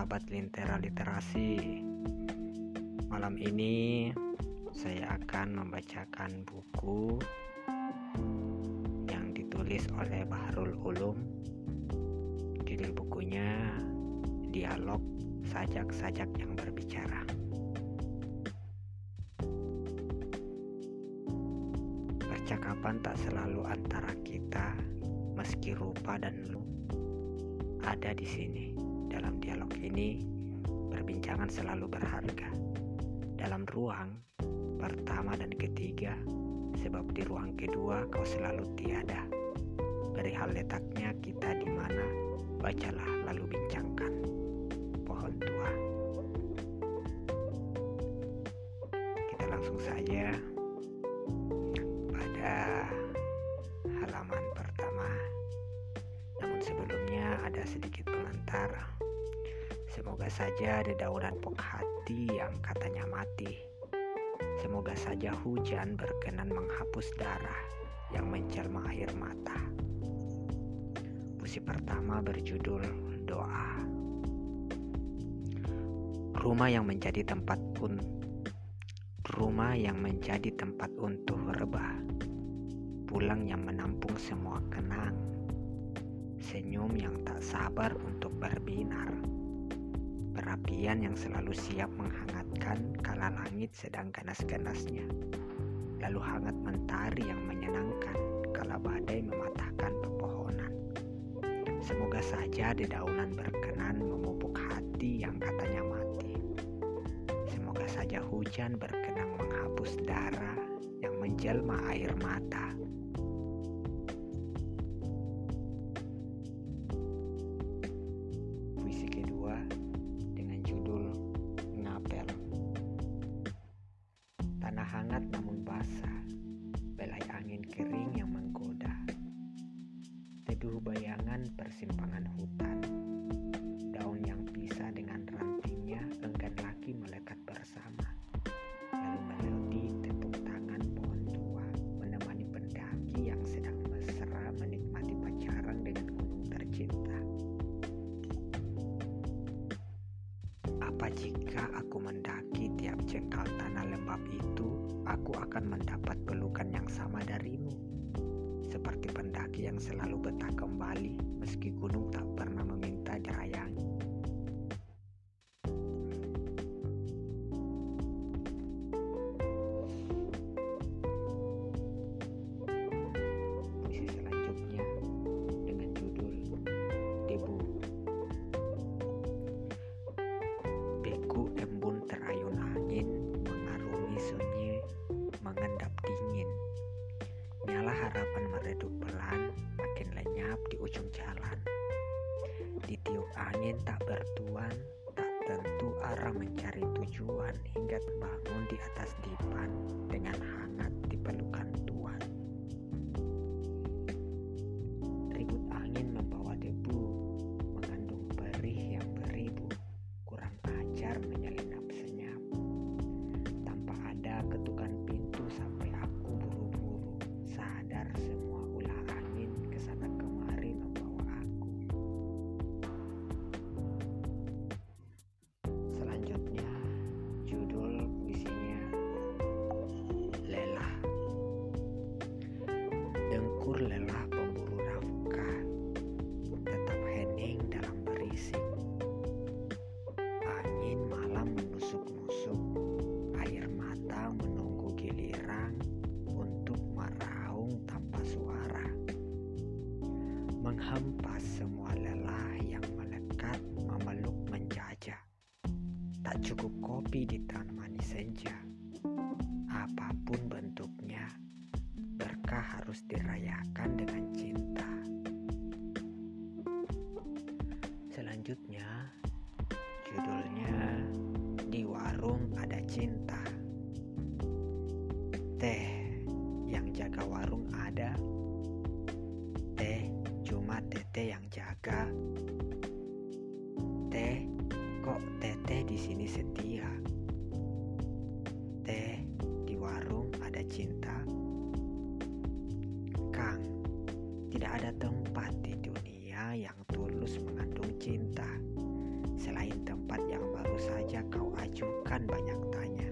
sahabat Lentera Literasi. Malam ini saya akan membacakan buku yang ditulis oleh Bahrul Ulum. Judul bukunya Dialog Sajak-Sajak yang Berbicara. Percakapan tak selalu antara kita, meski rupa dan lu ada di sini. Dalam dialog ini, perbincangan selalu berharga. Dalam ruang pertama dan ketiga, sebab di ruang kedua kau selalu tiada. Perihal letaknya kita di mana, bacalah lalu bincangkan. Pohon tua. Kita langsung saja pada halaman pertama. Namun sebelumnya ada sedikit pengantar. Semoga saja dedaunan pok hati yang katanya mati. Semoga saja hujan berkenan menghapus darah yang menjelma air mata. Puisi pertama berjudul Doa. Rumah yang menjadi tempat untuk rebah. Pulang yang menampung semua kenang. Senyum yang tak sabar untuk berbinar. Perapian yang selalu siap menghangatkan kala langit sedang ganas-ganasnya. Lalu hangat mentari yang menyenangkan kala badai mematahkan pepohonan. Semoga saja dedaunan berkenan memupuk hati yang katanya mati. Semoga saja hujan berkenan menghapus darah yang menjelma air mata. Puisi kedua dengan judul Ngapel. Tanah hangat namun basah, belai angin kering yang menggoda. Teduh bayangan persimpangan hutan, daun yang pisah dengan rantingnya enggan lagi melekat bersama. Lalu melodi tepuk tangan pohon tua menemani pendaki yang sedang mesra menikmati pacaran dengan gunung tercinta. Apa jika aku mendaki tiap jengkal tanah lembab itu, aku akan mendapat pelukan yang sama darimu. Seperti pendaki yang selalu betah kembali meski gunung tak pernah meminta dirayangi. Puisi selanjutnya dengan judul Debu. Beku embun terayun angin, mengarungi sunyi, mengendap dingin. Nyala harapan meredup pelan, makin lenyap di ujung jalan. Ditiup angin tak bertuan, tak tentu arah mencari tujuan, hingga terbangun di atas dipan dengan hangat di pelukan tuan. Ribut angin membawa debu, mengandung perih yang beribu, kurang ajar menyelinap senyap. Tanpa ada ketukan pintu sampai aku buru-buru, sadar semua ulah angin kesana kemari membawa aku. Selanjutnya judul puisinya Lelah. Dengkur lelah pemburu nafkah, tetap hening dalam berisik. Angin malam menusuk-nusuk, air mata menunggu giliran untuk meraung tanpa suara. Menghempas semua lelah yang melekat memeluk menjajah. Tak cukup kopi ditemani senja. Apapun bentuknya, berkah harus dirayakan dengan cinta. Selanjutnya, judulnya Di Warung Ada Cinta. Teh yang jaga warung ada. Teh cuma teteh yang jaga. Teh kok teteh di sini setia. Teh di warung ada cinta. Kang, tidak ada tempat di dunia yang tulus mengandung cinta selain tempat yang baru saja kau ajukan banyak tanya.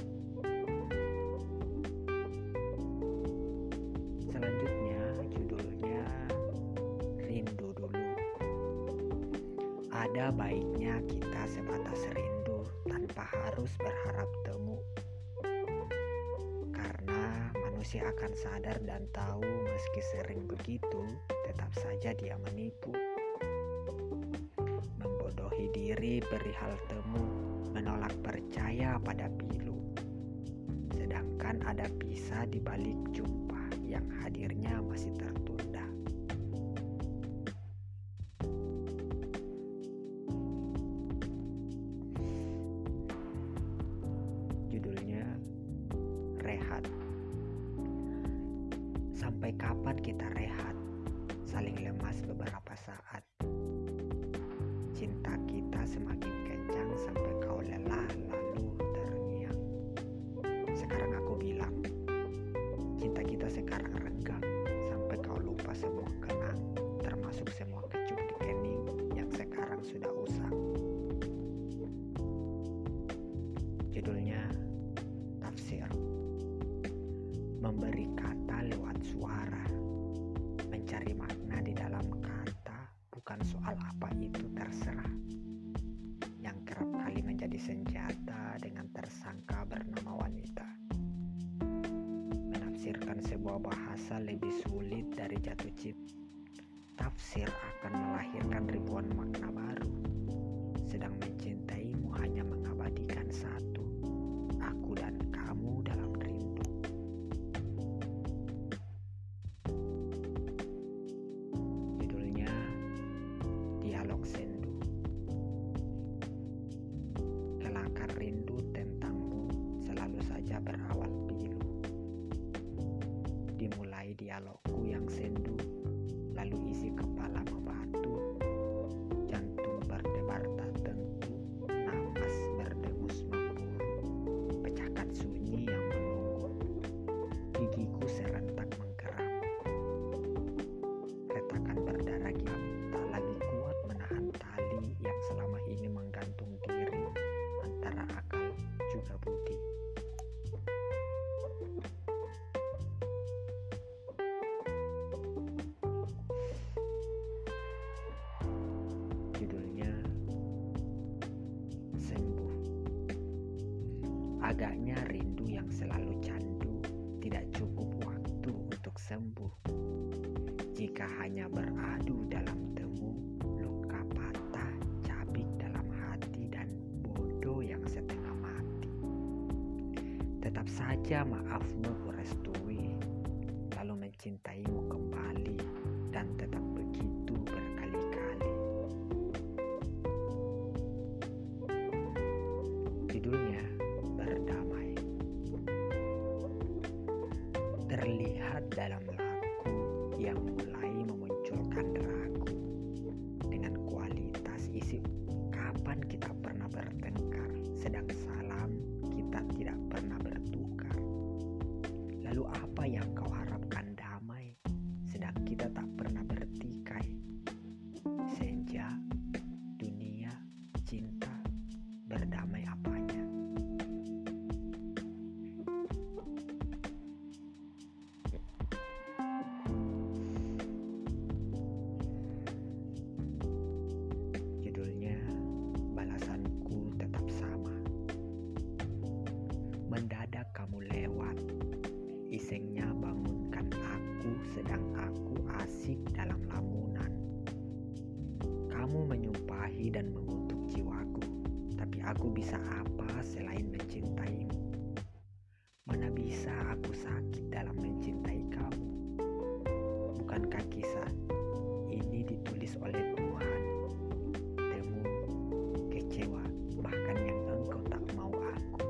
Selanjutnya judulnya Rindu Dulu. Ada baiknya kita sebatas rindu tanpa harus berharap temu. Karena manusia akan sadar dan tahu meski sering begitu, tetap saja dia menipu. Membodohi diri perihal temu, menolak percaya pada pilu. Sedangkan ada pisah di balik jumpa yang hadirnya masih tertunda. Judulnya Rehat. Sampai kapan kita rehat, saling lemas beberapa saat? Cinta kita semakin kencang sampai kau lelah lalu terngiang. Sekarang aku bilang, cinta kita sekarang renggang sampai kau lupa semua kenang, termasuk semua kecup di kening yang sekarang sudah usang. Judulnya Tafsir. Memberi kata lewat suara, mencari makna di dalam kata, bukan soal apa itu terserah. Yang kerap kali menjadi senjata dengan tersangka bernama wanita. Menafsirkan sebuah bahasa lebih sulit dari jatuh cinta. Tafsir akan melahirkan ribuan makna baru. Sedang mencintaimu hanya mengabadikan satu, aku dan kamu dalam rindu. Judulnya Dialog Sendu. Kelakar rindu tentangmu selalu saja berawal pilu. Dimulai dialogku yang sendu, lalu isi kepala membatu, jantung berdebar tak tentu, napas berdengus memburu, pecahkan sunyi yang menunggu, gigiku serentak menggeram, retakan berdarah giam tak lagi kuat menahan tali yang selama ini menggantung diri antara akal juga budi. Judulnya Sembuh. Agaknya rindu yang selalu candu tidak cukup waktu untuk sembuh. Jika hanya beradu dalam temu, luka patah, cabik dalam hati dan bodoh yang setengah mati. Tetap saja maafmu kurestui, lalu mencintaimu kembali dan tetap begitu berkali-kali. Judulnya Berdamai. Terlihat dalam lagu yang mulai memunculkan ragu dengan kualitas isi kapan kita pernah bertengkar, sedang salam kita tidak pernah bertukar. Lalu apa yang kau harapkan damai, sedang kita tak pernah bertikai. Senja, dunia, cinta, berdamai apanya? Judulnya Balasanku Tetap Sama. Mendadak kamu lewat, isengnya bangunkan aku sedang aku asik dalam lamunan. Kamu menyumpahi dan mengutuk jiwaku, tapi aku bisa apa selain mencintaimu? Mana bisa aku sakit dalam mencintai kamu? Bukankah kisah ini ditulis oleh Tuhan? Temu, kecewa, bahkan yang engkau tak mau aku.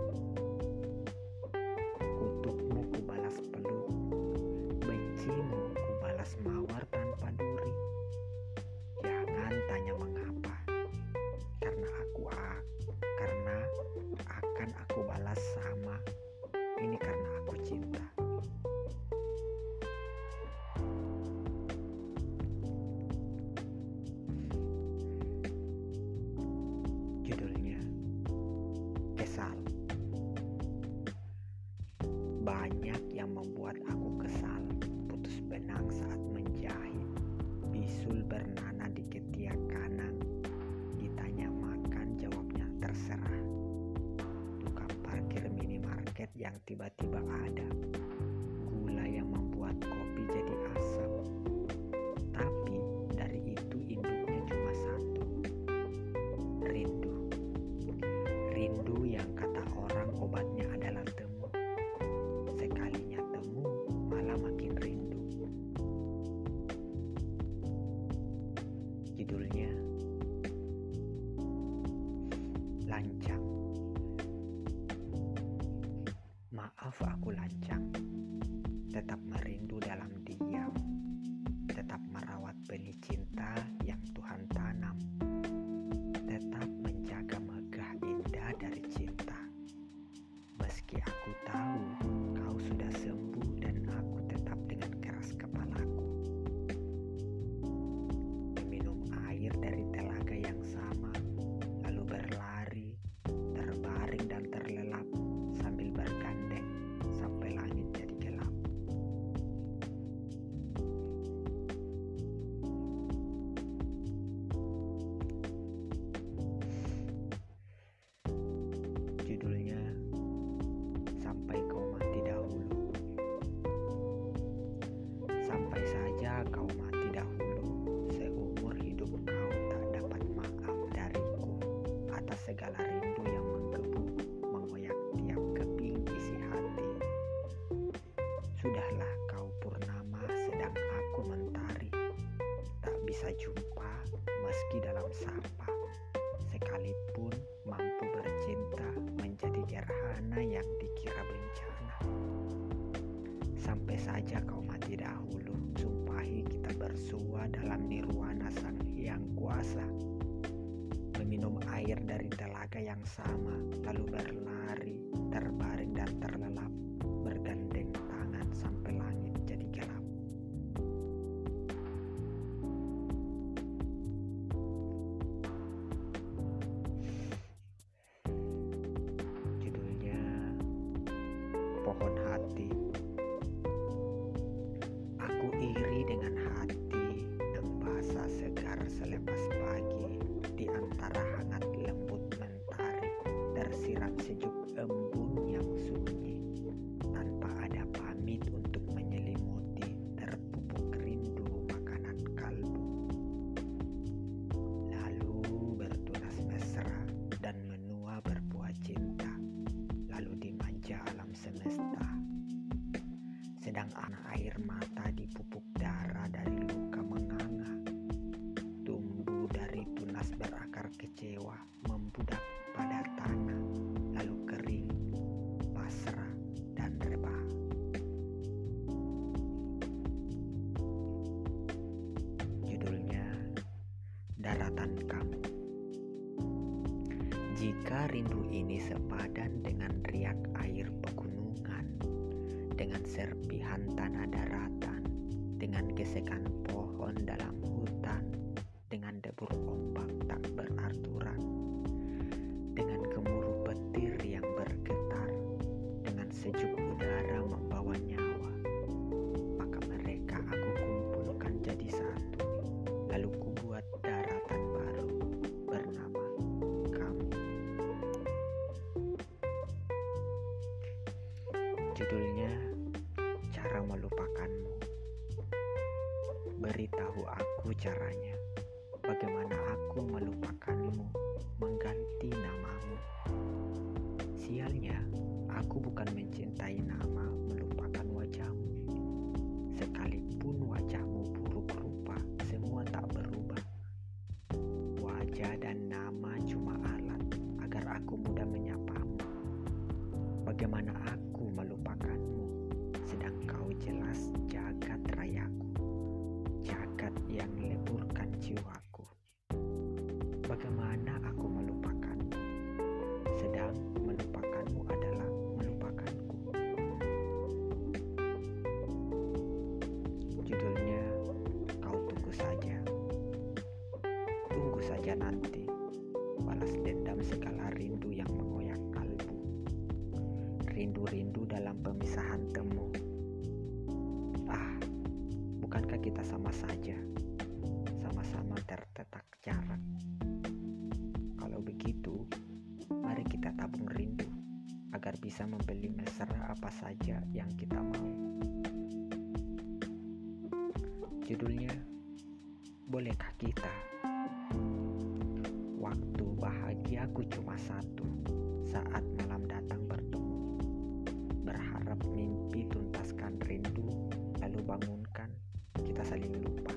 Kutukmu ku balas peluk, bencimu ku balas mawar tanpa duri. Jangan tanya mengapa, karena akan aku balas sama. Ini karena aku cinta. yang tiba-tiba ada, gula yang membuat kopi jadi asam. Tapi dari itu induknya cuma satu, rindu. Rindu yang kata orang obatnya adalah temu. Sekalinya temu malah makin rindu. Judulnya Lancang. Maaf aku lancang, tetap merindu dalam diam, tetap merawat benih cinta yang Tuhan tanam, tetap menjaga megah indah dari cinta. Meski aku tahu kau sudah sembuh dan aku tetap dengan keras kepalaku meminum air dari telaga yang sama, lalu berlari, terbaring dan terlelap sambil bergandeng sampai langit jadi gelap. Judulnya Sampai Kau Mati Dahulu. Sampai saja kau mati dahulu, seumur hidup kau tak dapat maaf dariku atas segala rindu yang menggebu, mengoyak tiap keping isi hati. Sudahlah kau purnama sedang aku mentari, tak bisa jumpa meski dalam sapa, sekalipun mampu bercinta menjadi gerhana yang dikira bencana. Sampai saja kau mati dahulu, sumpahi kita bersua dalam nirwana Sang Hyang Kuasa, meminum air dari telaga yang sama, lalu berlari, terbaring dan terlelap, bergandeng tangan sampai langit jadi gelap. Judulnya Pohon Hati. Aku iri dengan hati yang basah segar selepas pagi, di antara hangat lembut mentari, tersiram sejuk embun yang sunyi, tanpa ada pamit untuk menyelimuti, terpupuk rindu makanan kalbu. Lalu bertunas mesra dan menua berbuah cinta, lalu dimanja alam semesta. Sedang anak air mata dipupuk darah dari luka menganga, tumbuh dari tunas berakar kecewa, membudak pada tanah, lalu kering, pasrah dan rebah. Judulnya Daratan Kamu. Jika rindu ini sepadan dengan riak air pegunungan, dengan serpihan tanah daratan, dengan gesekan pohon dalam hutan, dengan debur ombak tak beraturan, dengan gemuruh petir yang bergetar, dengan sejuk udara membawa nyawa, maka mereka aku kumpulkan jadi satu, lalu kubuat daratan baru bernama kamu. Judulnya Cara Melupakanmu. Beritahu aku caranya, bagaimana aku melupakanmu, mengganti namamu. Sialnya, aku bukan mencintai nama melupakan wajahmu. Sekalipun wajahmu buruk rupa, semua tak berubah. Wajah dan nama cuma alat agar aku mudah menyapamu. Bagaimana aku melupakanmu, sedang kau jelas jagat rayaku, jagat yang leburkan jiwaku. Bagaimana aku melupakanmu, sedang melupakanmu adalah melupakanku. Judulnya Kau Tunggu Saja. Tunggu saja nanti, balas dendam segala rindu yang mengoyak kalbu. Rindu-rindu dalam pemisahan temu. Bukankah kita sama saja, sama-sama tertetak jarak? Kalau begitu, mari kita tabung rindu agar bisa membeli mesra apa saja yang kita mau. Judulnya, Bolehkah Kita? Waktu bahagiaku cuma satu, saat malam datang bertemu. Berharap mimpi tuntaskan rindu, lalu bangunkan, kita saling lupa.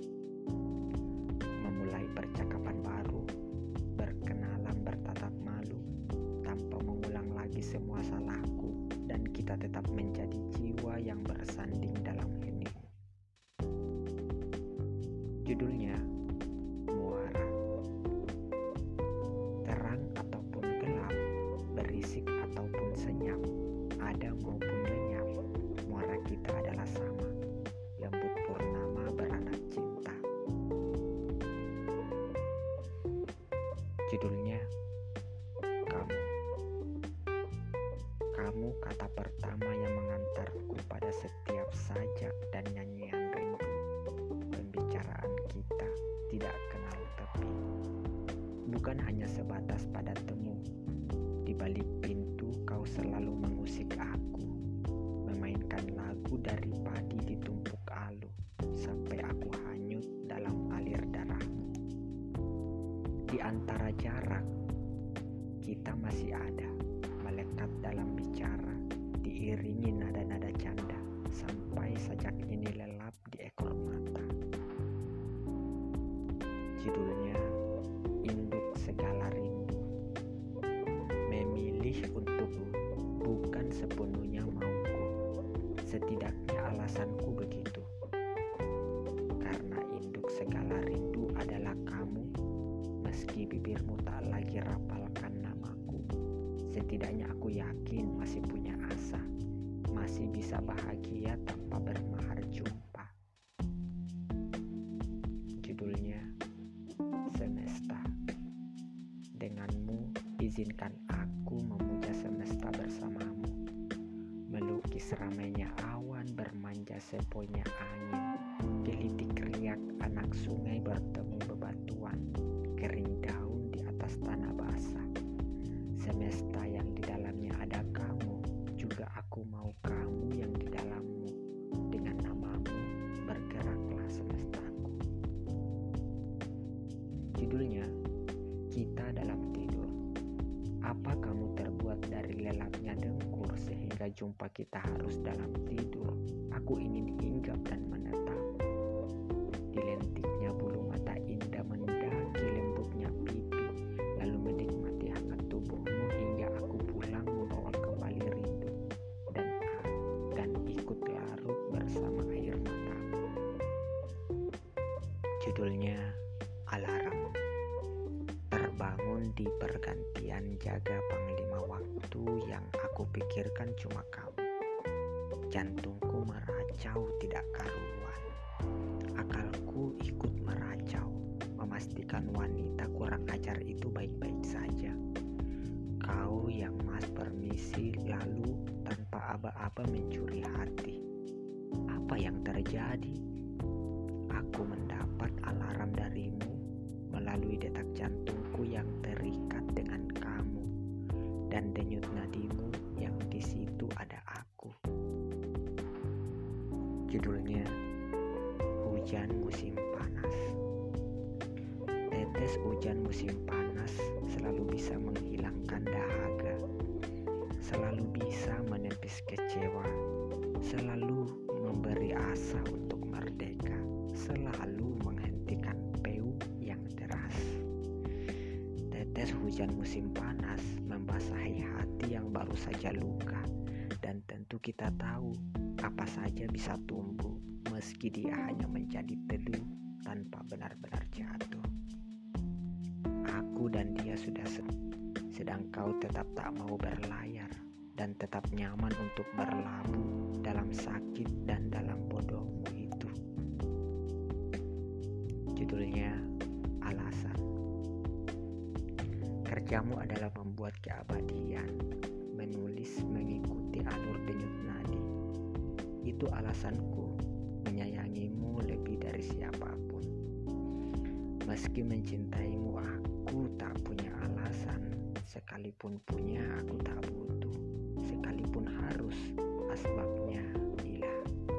Memulai percakapan baru, berkenalan bertatap malu, tanpa mengulang lagi semua salahku, dan kita tetap menjadi jiwa yang bersanding dalam hening. Judulnya, Muara. Terang ataupun gelap, berisik ataupun senyap, ada maupun lenyap, muara kita adalah sama, lembut purnama beranak cinta. Judulnya, Kamu. Kamu kata pertama yang mengantarku pada setiap sajak dan nyanyian rindu. Pembicaraan kita tidak kenal tepi, bukan hanya sebatas pada temu. Di balik pintu kau selalu mengusik aku, memainkan lagu dari padi ditumpuk alu, sampai aku hanyut dalam alir darahmu. Di antara jarak, kita masih ada, melekat dalam bicara, diiringi nada-nada canda, sampai sajak ini lelap di ekor mata. Judulnya, Induk Segala Rindu. Memilih untukmu bukan sepenuhnya mauku, setidaknya alasanku begitu. Karena induk segala rindu adalah kamu, meski bibirmu tak lagi rapalkan namaku. Setidaknya aku yakin masih punya asa, masih bisa bahagia tanpa bermahar jumpa. Judulnya, Semesta. Denganmu, izinkan aku memuja semesta bersamamu, melukis ramainya awan, bermanja sepoinya angin, gelitik riak anak sungai bertemu bebatuan, kering daun di atas tanah basah. Semesta yang di dalamnya ada kamu, juga aku mau kamu yang di dalammu. Dengan namamu, bergeraklah semestaku. Judulnya, Kita Dalam Tidur. Apa kamu terbuat dari lelapnya dengkur sehingga jumpa kita harus dalam tidur? Aku ingin hinggap dan menetap. Di lentiknya bulu mata indah mendaki lembutnya pipi, lalu menikmati hangat tubuhmu hingga aku pulang membawa kembali rindu dan ikut larut bersama air matamu. Judulnya, Alarm. Terbangun di pergantian jaga panglima waktu, yang aku pikirkan cuma kamu. Jantungku meracau tidak karuan, akalku ikut meracau, memastikan wanita kurang ajar itu baik-baik saja. Kau yang mas permisi lalu tanpa aba-aba mencuri hati. Apa yang terjadi? Aku mendapat alarm darimu melalui detak jantungku yang terikat dengan kamu, dan denyut nadimu yang di situ ada aku. Judulnya, Hujan Musim Panas. Tetes hujan musim panas selalu bisa menghilangkan dahaga, selalu bisa menepis kecewa, selalu memberi asa untuk merdeka, selalu menghentikan peu yang deras. Tetes hujan musim panas membasahi hati yang baru saja luka, dan tentu kita tahu apa saja bisa tumbuh meski dia hanya menjadi teduh tanpa benar-benar jatuh. Aku dan dia sudah sedang kau tetap tak mau berlayar dan tetap nyaman untuk berlabuh dalam sakit dan dalam bodohmu itu. Judulnya, Alasan. Kerjamu adalah membuat keabadian, menulis mengikuti alur denyut nadi. Itu alasanku menyayangimu lebih dari siapapun. Meski mencintaimu, aku tak punya alasan. Sekalipun punya, aku tak butuh. harus asbabnya bila.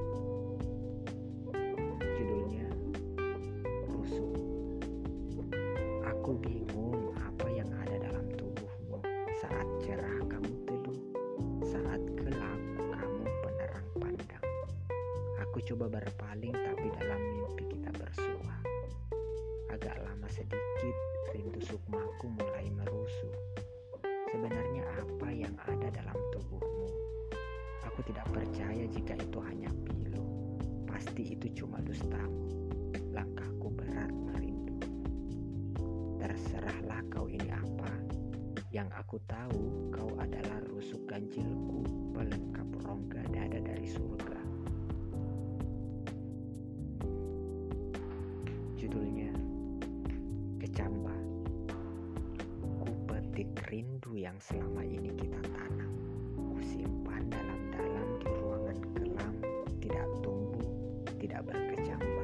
Judulnya Rusuk. Aku bingung apa yang ada dalam tubuhmu. Saat cerah kamu teduh, saat gelap kamu penerang pandang. Aku coba berpaling tapi dalam mimpi kita bersua. Agak lama sedikit rindu sukmaku mulai merusuh. Sebenarnya apa yang ada dalam tubuhmu? Aku tidak percaya jika itu hanya pilu. Pasti itu cuma dustamu. Langkahku berat merindu. Terserahlah kau ini apa. Yang aku tahu kau adalah rusuk ganjilku, pelengkap rongga dada dari surga. Judulnya Kecamba. Ku petik rindu yang selama ini kita tanam. Ku simpan dalam-dalam di ruangan kelam, tidak tumbuh, tidak berkecamba.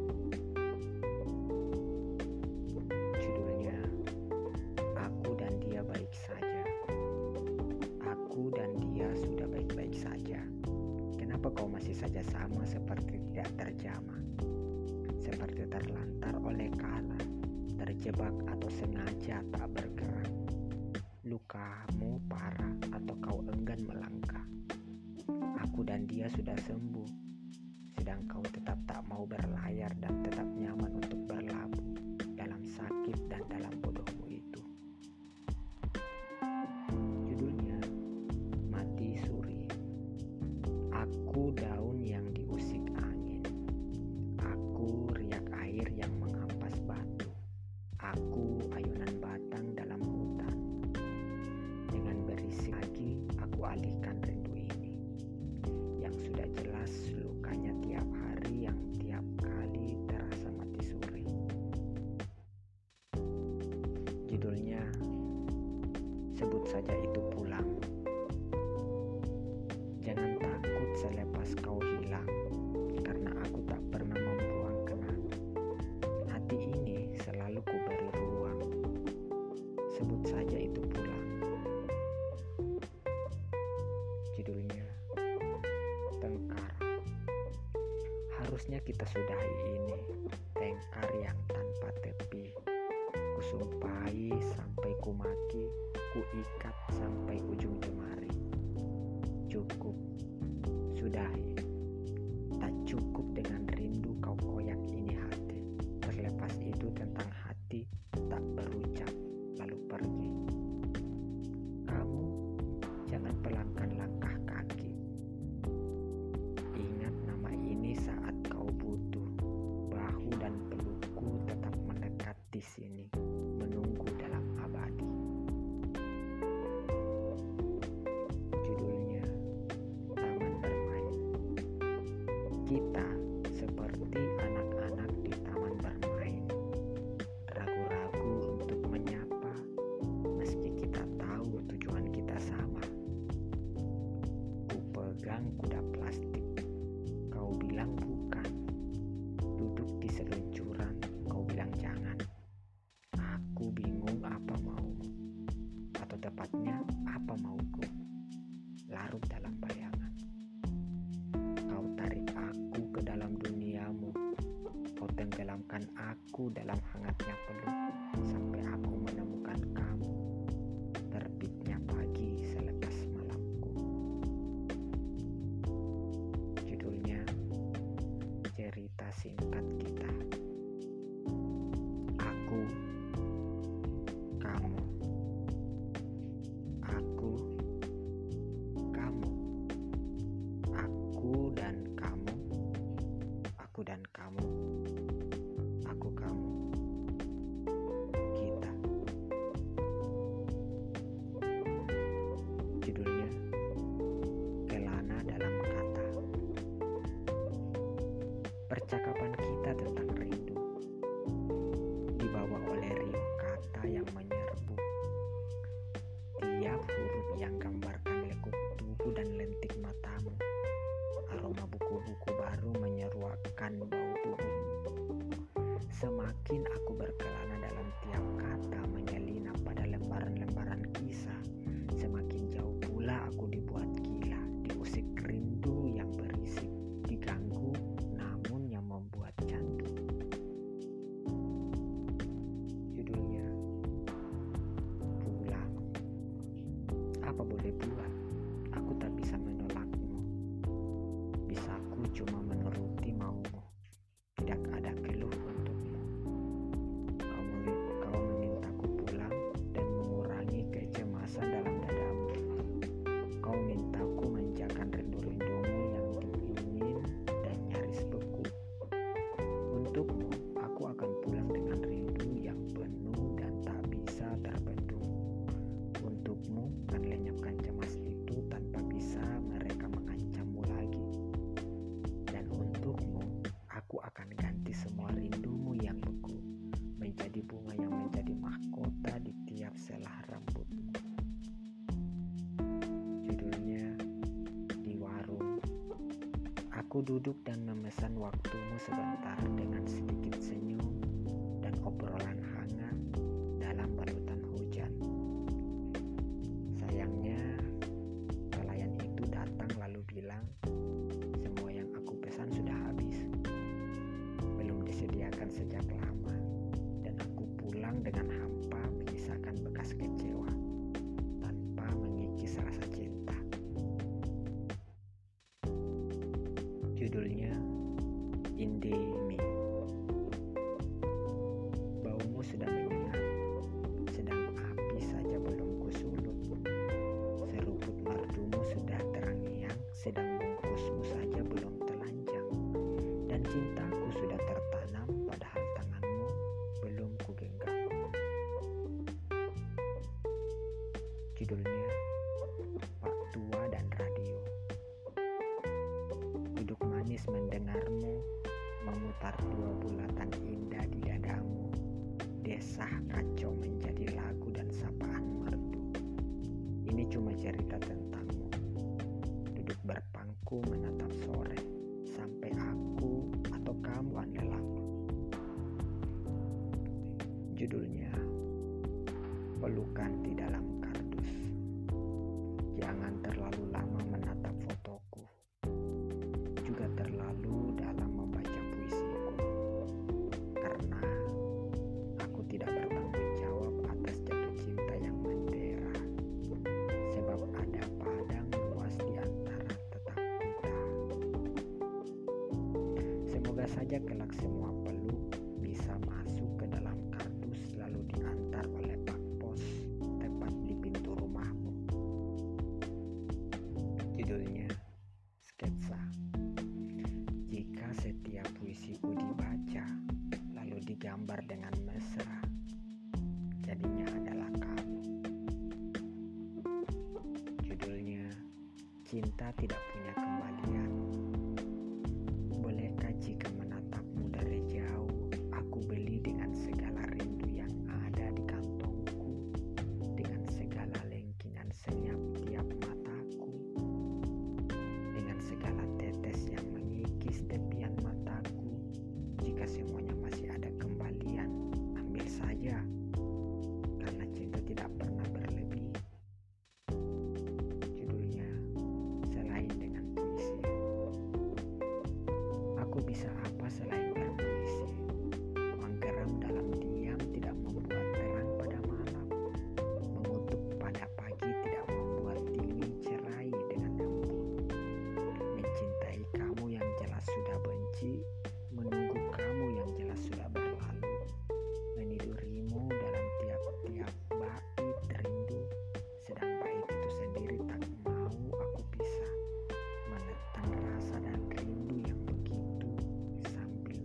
Judulnya Aku dan Dia Baik Saja. Aku dan dia sudah baik-baik saja. Kenapa kau masih saja sama seperti tidak terjamah? Seperti terlantar oleh kala, terjebak atau sengaja tak bergerak. Lukamu parah atau kau enggan melangkah. Aku dan dia sudah sembuh, sedang kau tetap tak mau berlayar dan tetap nyaman untuk berlabuh dalam sakit dan dalam bodohmu itu. Judulnya Mati Suri. Aku daun yang diusik angin. Aku riak air yang mengampas batu. Aku ayunan batang dalam hutan. Dengan berisik lagi aku alihkan rindu ini, yang sudah jelas lukanya tiap hari, yang tiap kali terasa mati suri. Judulnya Sebut Saja Itu Pulang. Jangan takut selepas kau hilang, karena aku tak pernah membuang kenang. Hati ini selalu ku beri ruang. Sebut saja itu pulang. Judulnya Tengkar. Harusnya kita sudahi ini, tengkar yang tanpa tepi. Kusumpahi sampai ku maki, ku ikat sampai ujung jemari. Cukup, sudahi. Tak cukup dengan rindu kau koyak ini hati. Terlepas itu tentang hati tak berucap lalu pergi. Kamu jangan pelangkan langkah kaki. Ingat nama ini saat kau butuh. Bahu dan pelukku tetap mendekat di sini, menunggu dalam abadi. Judulnya Taman Bermain. Kita seperti anak-anak di taman bermain, ragu-ragu untuk menyapa meski kita tahu tujuan kita sama. Ku pegang kuda plastik, kau bilang bukan. Duduk di seluncuran, kau bilang jangan. Aku bingung apa maumu, atau tepatnya apa mauku. Larut dalam bayangan. Kau tarik aku ke dalam duniamu. Kau tenggelamkan aku dalam hangatnya peluk, sampai aku menemukan kamu. Terbitnya pagi selepas malamku. Judulnya Cerita Singkat Kita. Aku, kamu. Aku, kamu. Aku dan kamu. Aku dan kamu. Aku, kamu. Kita. Judulnya Kelana Dalam Kata. Percakapan kita tentang rindu dibawa oleh riuh kata yang menyerbu. Tiap huruf yang gambarkan lekuk tubuh dan lentik matamu. Aroma buku-buku baru menyeruakan bau tubuhmu. Semakin aku berkelana dalam tiap kata, menyelinap pada lembaran-lembaran kisah, semakin jauh pula aku dibuat gila akan ganti semua rindumu yang beku menjadi bunga yang menjadi mahkota di tiap selah rambutmu. Judulnya Di Warung. Aku duduk dan memesan waktumu sebentar dengan sedikit senyum dan obrolan hangat dalam balutan hujan. Sayangnya, pelayan itu datang lalu bilang, semua yang aku pesan sudah habis. Belum disediakan sejak lama, dan aku pulang dengan hampa menyisakan bekas kecewa tanpa mengikis rasa cinta. Judulnya Indie. Baumu sudah menyengat, sedang api saja belum kusulut. Seruput merdumu sudah terngiang, sedang bungkusmu saja belum telanjang. Dan cintaku sudah tertanam, padahal tanganmu belum kugenggam. Judulnya Pak Tua dan Radio. Duduk manis mendengarmu, memutar dua bulatan indah di dadamu. Desah kacau menjadi lagu dan sapaan merdu. Ini cuma cerita tentangmu. Duduk berpangku menatap sore, sampai aku atau kamu lelap. Judulnya Pelukan di Dalam Kardus. Jangan terlalu lama menatap fotoku, juga terlalu dalam membaca puisiku, karena aku tidak bertanggung jawab atas jatuh cinta yang mendera, sebab ada padang luas di antara tetap kita. Semoga saja kelak semua peluk bisa masuk ke dalam kardus lalu diantar oleh Pak Pos tepat di pintu rumahmu. Judulnya Sketsa. Jika setiap puisiku dibaca lalu digambar dengan mesra, jadinya adalah kamu. Judulnya Cinta Tidak Punya Kembalian. Bolehkah jika menatapmu dari jauh, aku beli dengan segala rindu yang ada di kantongku, dengan segala lengkingan senyap tiap mataku, dengan segala tetes yang mengikis tepian mataku. Jika semuanya masih ada kembalian, ambil saja, karena cinta tidak pernah berlebih. Judulnya Selain Dengan Puisi. Aku bisa apa selain berpuisi? Menggeram dalam diam tidak membuat terang pada malam. Mengutuk pada pagi tidak membuat diri cerai dengan lembut. Mencintai kamu yang jelas sudah benci, menunggu kamu yang jelas sudah berlalu. Menidurimu dalam tiap-tiap bait rindu, sedang bait itu sendiri tak mau aku bisa. Menekan rasa dan rindu yang begitu sambil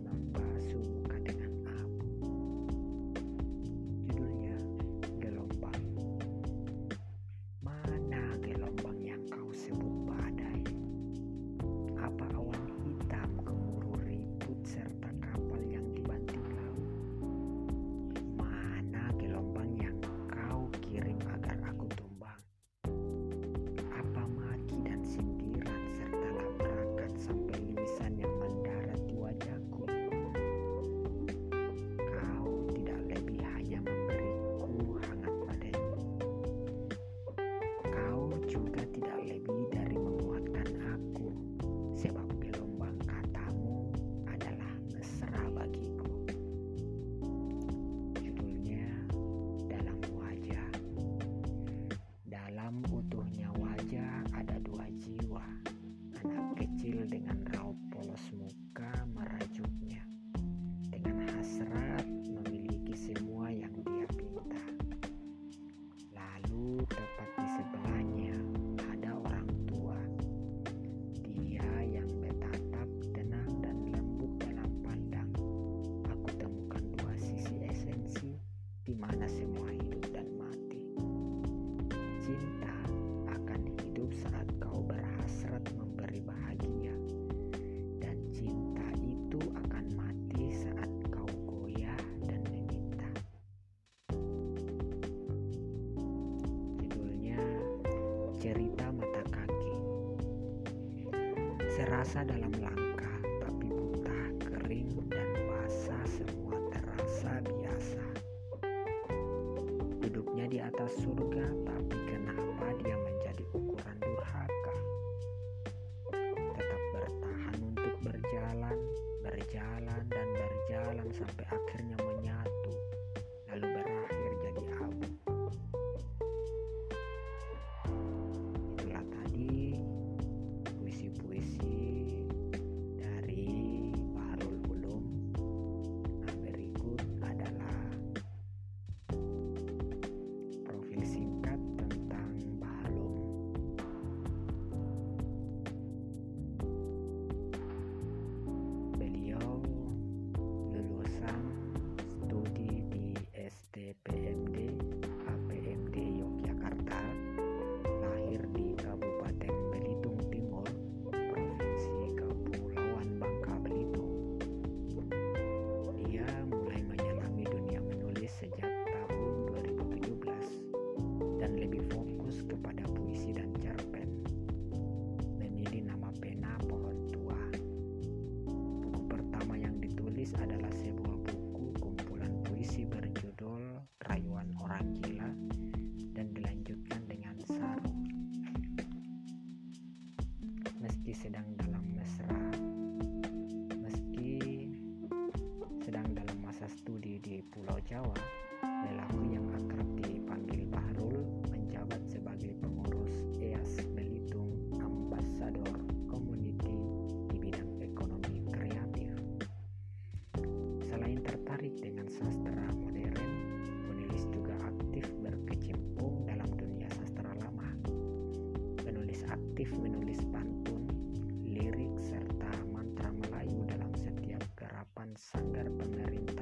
Terasa dalam langkah, tapi buta, kering, dan basah semua terasa biasa. Duduknya di atas surga, tapi kenapa dia menjadi ukuran durhaka? Tetap bertahan untuk berjalan, dan berjalan sampai akhirnya menyatu, lalu berakhir jadi abu. Itulah tadi puisi-puisi dari Bahrul Ulum. Nah, berikut adalah profil singkat tentang Bahrul. Beliau lulusan studi di STPMD APMD Yogyakarta, lahir di Kabupaten Belitung Timur, Provinsi Kepulauan Bangka Belitung. Dia mulai menyelami dunia menulis sejak tahun 2017 dan lebih fokus kepada puisi dan cerpen. Memilih nama pena Pohon Tua. Buku pertama yang ditulis adalah sebuah buku kumpulan puisi berjudul Rayuan Orang Gila dan dilanjutkan dengan Sarung. Meski sedang dalam masa studi di Pulau Jawa, lelaki yang akrab dipanggil Bahrul menjabat sebagai pengurus EAS Belitung Ambassador Community di bidang ekonomi kreatif. Selain tertarik dengan sastra modern, penulis juga aktif berkecimpung dalam dunia sastra lama. Penulis aktif menulis pantun, lirik, serta mantra Melayu dalam setiap garapan sanggar pemerintah